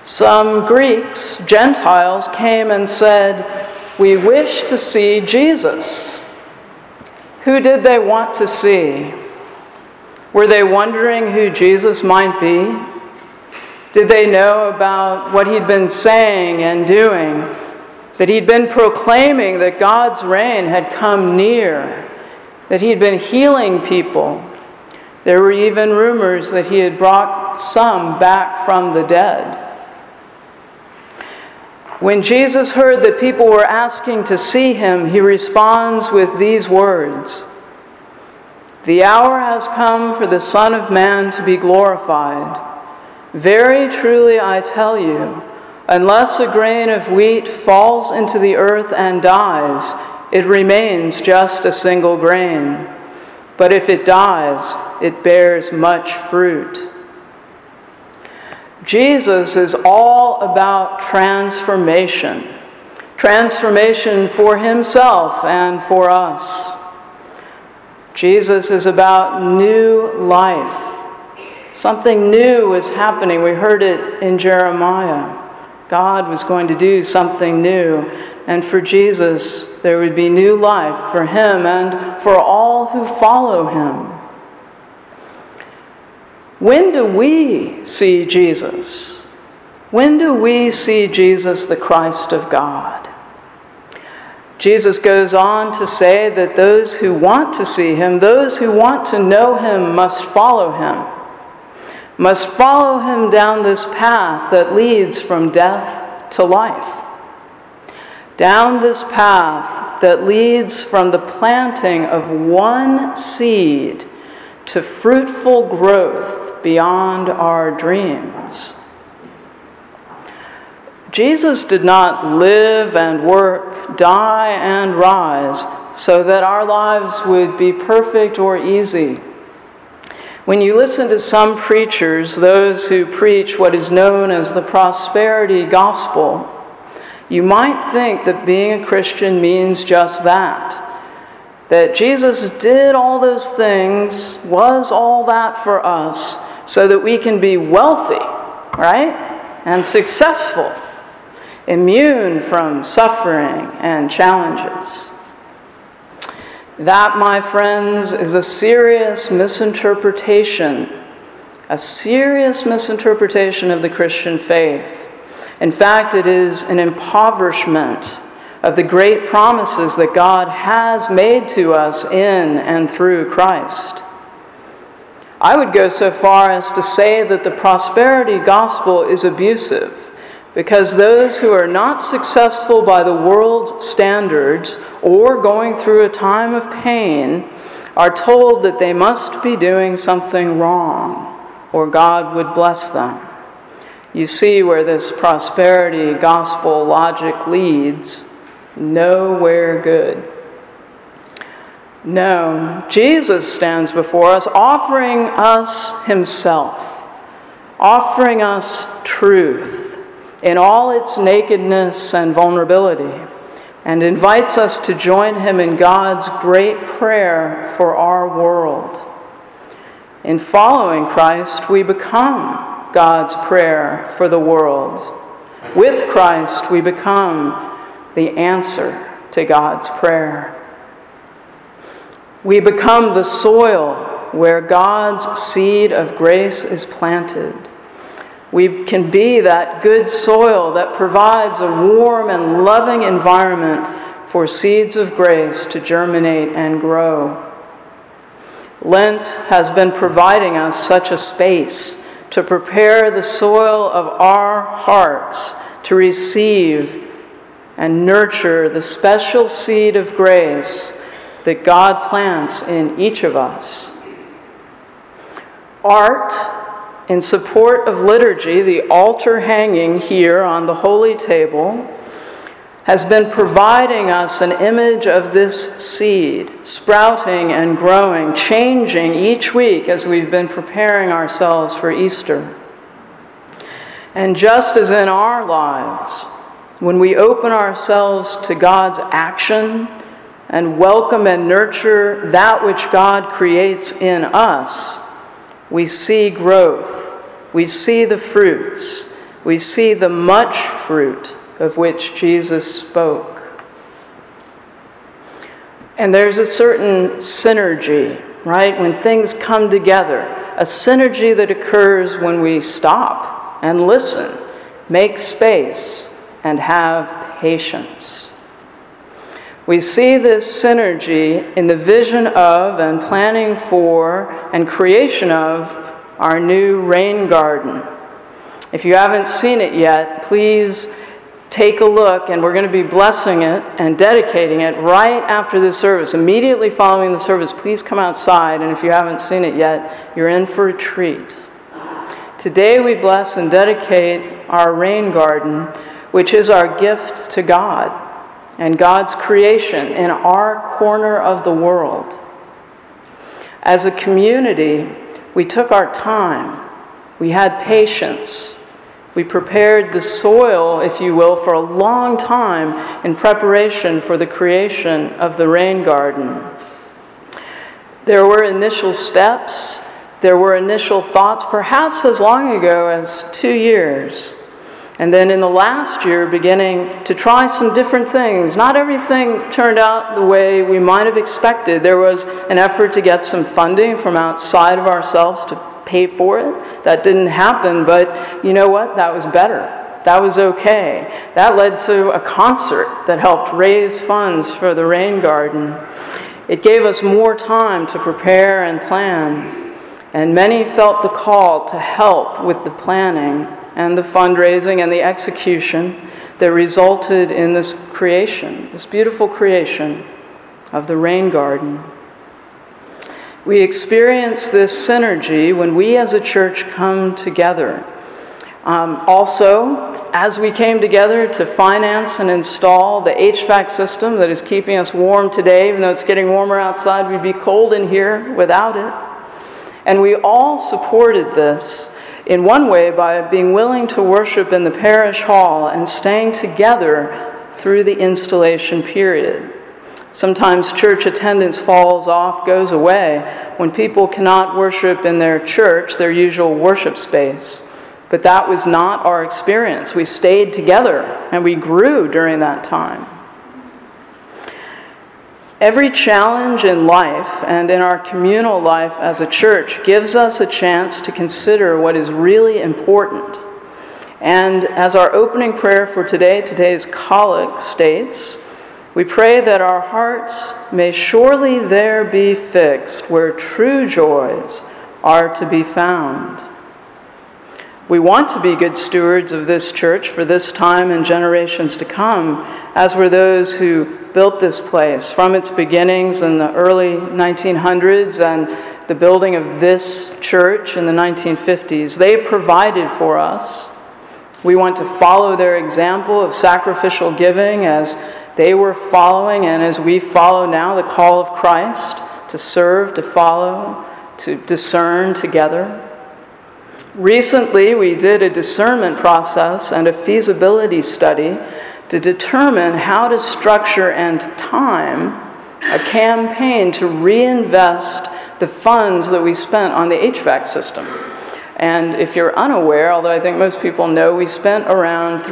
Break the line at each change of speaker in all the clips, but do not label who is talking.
Some Greeks, Gentiles, came and said, "We wish to see Jesus." Who did they want to see? Were they wondering who Jesus might be? Did they know about what he'd been saying and doing? That he'd been proclaiming that God's reign had come near, that he'd been healing people. There were even rumors that he had brought some back from the dead. When Jesus heard that people were asking to see him, he responds with these words, "The hour has come for the Son of Man to be glorified. Very truly I tell you, unless a grain of wheat falls into the earth and dies, it remains just a single grain. But if it dies, it bears much fruit." Jesus is all about transformation. Transformation for himself and for us. Jesus is about new life. Something new is happening. We heard it in Jeremiah. God was going to do something new. And for Jesus, there would be new life for him and for all who follow him. When do we see Jesus? When do we see Jesus, the Christ of God? Jesus goes on to say that those who want to see him, those who want to know him, must follow him. Must follow him down this path that leads from death to life. Down this path that leads from the planting of one seed to fruitful growth beyond our dreams. Jesus did not live and work, die and rise so that our lives would be perfect or easy. When you listen to some preachers, those who preach what is known as the prosperity gospel, you might think that being a Christian means just that. That Jesus did all those things, was all that for us, so that we can be wealthy, right? And successful, immune from suffering and challenges. That, my friends, is a serious misinterpretation of the Christian faith. In fact, it is an impoverishment of the great promises that God has made to us in and through Christ. I would go so far as to say that the prosperity gospel is abusive, because those who are not successful by the world's standards or going through a time of pain are told that they must be doing something wrong or God would bless them. You see where this prosperity gospel logic leads. Nowhere good. No, Jesus stands before us offering us himself, offering us truth in all its nakedness and vulnerability, and invites us to join him in God's great prayer for our world. In following Christ, we become God's prayer for the world. With Christ, we become the answer to God's prayer. We become the soil where God's seed of grace is planted. We can be that good soil that provides a warm and loving environment for seeds of grace to germinate and grow. Lent has been providing us such a space to prepare the soil of our hearts to receive and nurture the special seed of grace that God plants in each of us. Art, in support of liturgy, the altar hanging here on the holy table, has been providing us an image of this seed, sprouting and growing, changing each week as we've been preparing ourselves for Easter. And just as in our lives, when we open ourselves to God's action and welcome and nurture that which God creates in us, we see growth, we see the fruits, we see the much fruit of which Jesus spoke. And there's a certain synergy, right? When things come together, a synergy that occurs when we stop and listen, make space, and have patience. We see this synergy in the vision of and planning for and creation of our new rain garden. If you haven't seen it yet, please take a look, and we're going to be blessing it and dedicating it right after this service. Immediately following the service, please come outside, and if you haven't seen it yet, you're in for a treat. Today we bless and dedicate our rain garden, which is our gift to God and God's creation in our corner of the world. As a community, we took our time. We had patience. We prepared the soil, if you will, for a long time in preparation for the creation of the rain garden. There were initial steps. There were initial thoughts, perhaps as long ago as 2 years. And then in the last year, beginning to try some different things. Not everything turned out the way we might have expected. There was an effort to get some funding from outside of ourselves to pay for it. That didn't happen, but you know what? That was better. That was okay. That led to a concert that helped raise funds for the rain garden. It gave us more time to prepare and plan, and many felt the call to help with the planning and the fundraising and the execution that resulted in this creation, this beautiful creation of the rain garden. We experience this synergy when we as a church come together. Also, as we came together to finance and install the HVAC system that is keeping us warm today, even though it's getting warmer outside, we'd be cold in here without it. And we all supported this in one way by being willing to worship in the parish hall and staying together through the installation period. Sometimes church attendance falls off, goes away, when people cannot worship in their church, their usual worship space. But that was not our experience. We stayed together and we grew during that time. Every challenge in life and in our communal life as a church gives us a chance to consider what is really important. And as our opening prayer for today's collect states, we pray that our hearts may surely there be fixed where true joys are to be found. We want to be good stewards of this church for this time and generations to come, as were those who built this place from its beginnings in the early 1900s and the building of this church in the 1950s. They provided for us. We want to follow their example of sacrificial giving as they were following, and as we follow now the call of Christ to serve, to follow, to discern together. Recently, we did a discernment process and a feasibility study to determine how to structure and time a campaign to reinvest the funds that we spent on the HVAC system. And if you're unaware, although I think most people know, we spent around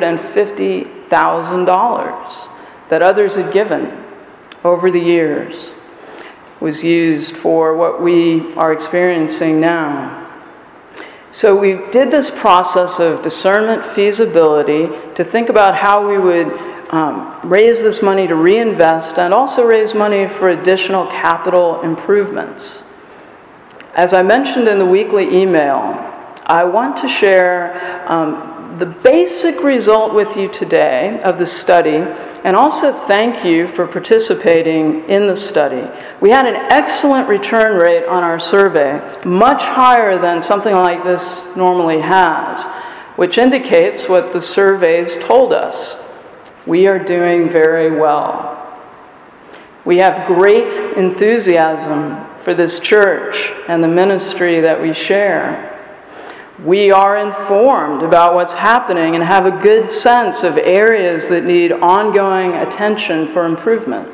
$350,000 that others had given over the years. It was used for what we are experiencing now. So we did this process of discernment, feasibility, to think about how we would raise this money to reinvest and also raise money for additional capital improvements. As I mentioned in the weekly email, I want to share the basic result with you today of the study, and also thank you for participating in the study. We had an excellent return rate on our survey, much higher than something like this normally has, which indicates what the surveys told us. We are doing very well. We have great enthusiasm for this church and the ministry that we share. We are informed about what's happening and have a good sense of areas that need ongoing attention for improvement.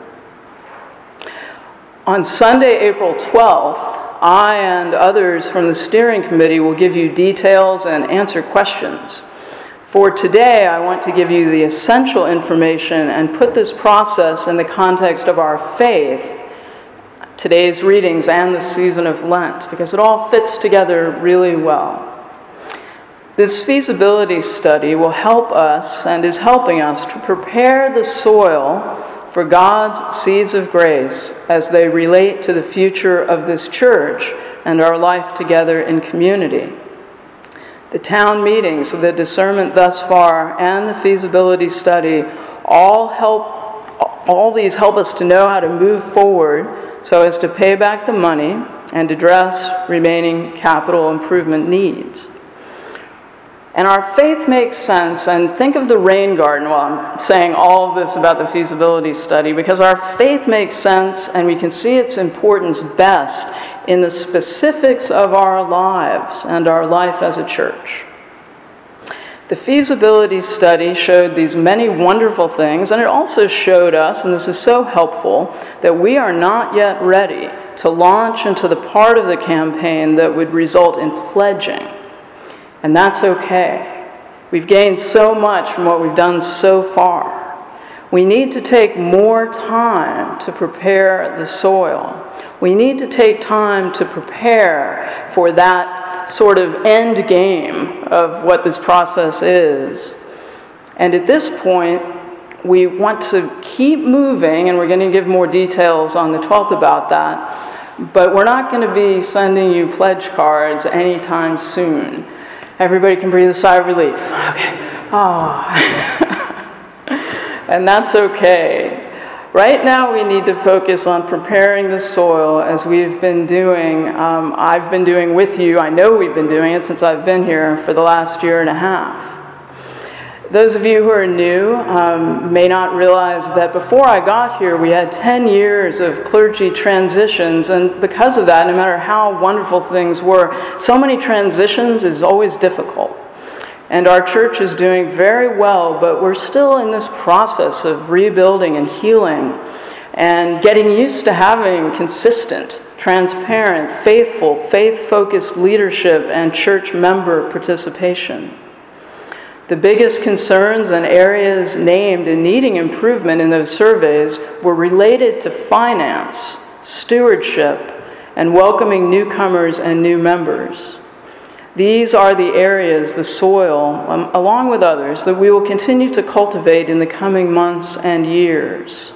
On Sunday, April 12th, I and others from the steering committee will give you details and answer questions. For today, I want to give you the essential information and put this process in the context of our faith, today's readings, and the season of Lent, because it all fits together really well. This feasibility study will help us and is helping us to prepare the soil for God's seeds of grace as they relate to the future of this church and our life together in community. The town meetings, the discernment thus far, and the feasibility study all these help us to know how to move forward so as to pay back the money and address remaining capital improvement needs. And our faith makes sense, and think of the rain garden while I'm saying all of this about the feasibility study, because our faith makes sense and we can see its importance best in the specifics of our lives and our life as a church. The feasibility study showed these many wonderful things, and it also showed us, and this is so helpful, that we are not yet ready to launch into the part of the campaign that would result in pledging. And that's okay. We've gained so much from what we've done so far. We need to take more time to prepare the soil. We need to take time to prepare for that sort of end game of what this process is. And at this point, we want to keep moving, and we're going to give more details on the 12th about that, but we're not going to be sending you pledge cards anytime soon. Everybody can breathe a sigh of relief. Okay. Oh. And that's okay. Right now we need to focus on preparing the soil as we've been doing. I've been doing with you. I know we've been doing it since I've been here for the last year and a half. Those of you who are new may not realize that before I got here, we had 10 years of clergy transitions, and because of that, no matter how wonderful things were, so many transitions is always difficult. And our church is doing very well, but we're still in this process of rebuilding and healing and getting used to having consistent, transparent, faithful, faith-focused leadership and church member participation. The biggest concerns and areas named in needing improvement in those surveys were related to finance, stewardship, and welcoming newcomers and new members. These are the areas, the soil, along with others, that we will continue to cultivate in the coming months and years.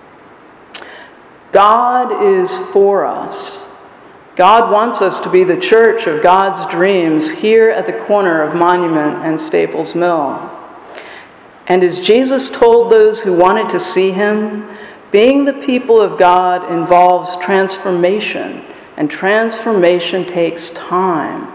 God is for us. God wants us to be the church of God's dreams here at the corner of Monument and Staples Mill. And as Jesus told those who wanted to see him, being the people of God involves transformation, and transformation takes time.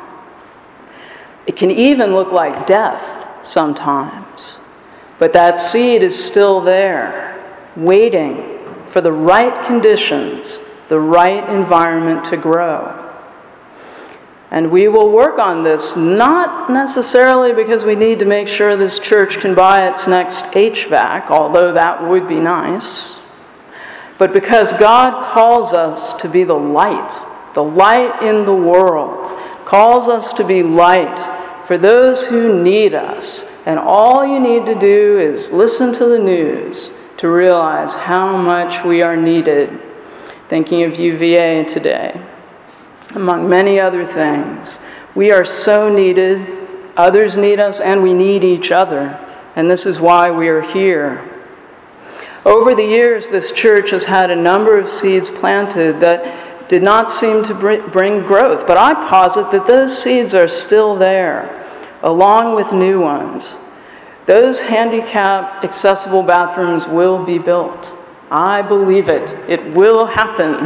It can even look like death sometimes, but that seed is still there, waiting for the right conditions, the right environment to grow. And we will work on this, not necessarily because we need to make sure this church can buy its next HVAC, although that would be nice, but because God calls us to be the light in the world, calls us to be light for those who need us. And all you need to do is listen to the news to realize how much we are needed. Thinking of UVA today, among many other things. We are so needed, others need us, and we need each other. And this is why we are here. Over the years, this church has had a number of seeds planted that did not seem to bring growth, but I posit that those seeds are still there, along with new ones. Those handicap accessible bathrooms will be built. I believe it. It will happen.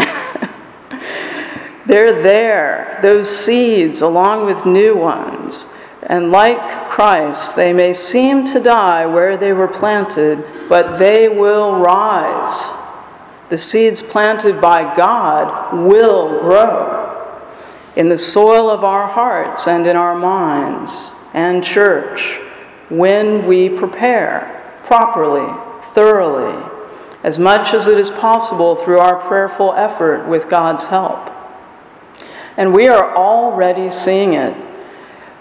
They're there, those seeds, along with new ones. And like Christ, they may seem to die where they were planted, but they will rise. The seeds planted by God will grow in the soil of our hearts and in our minds and church when we prepare properly, thoroughly, as much as it is possible through our prayerful effort with God's help. And we are already seeing it.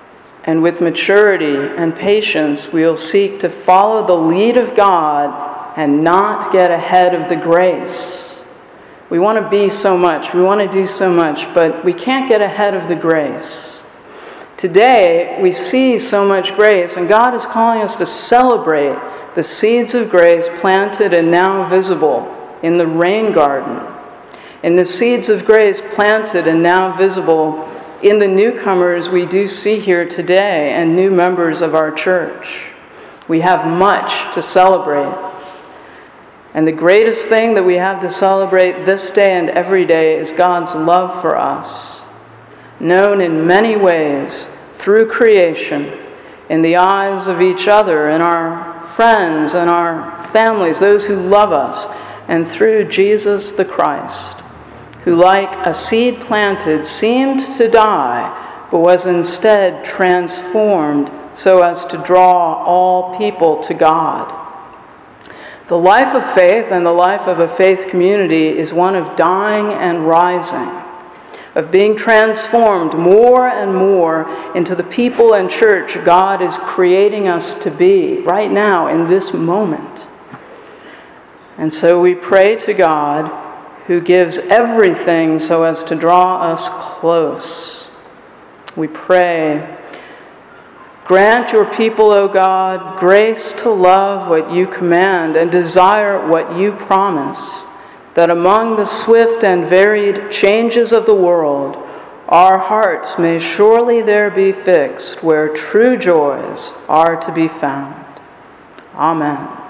And with maturity and patience, we'll seek to follow the lead of God and not get ahead of the grace. We want to be so much, we want to do so much, but we can't get ahead of the grace. Today, we see so much grace, and God is calling us to celebrate the seeds of grace planted and now visible in the rain garden, and the seeds of grace planted and now visible in the newcomers we do see here today and new members of our church. We have much to celebrate. And the greatest thing that we have to celebrate this day and every day is God's love for us, known in many ways through creation, in the eyes of each other, in our friends and our families, those who love us, and through Jesus the Christ, who like a seed planted seemed to die, but was instead transformed so as to draw all people to God. The life of faith and the life of a faith community is one of dying and rising, of being transformed more and more into the people and church God is creating us to be right now in this moment. And so we pray to God, who gives everything so as to draw us close. We pray, grant your people, O God, grace to love what you command and desire what you promise, that among the swift and varied changes of the world, our hearts may surely there be fixed where true joys are to be found. Amen.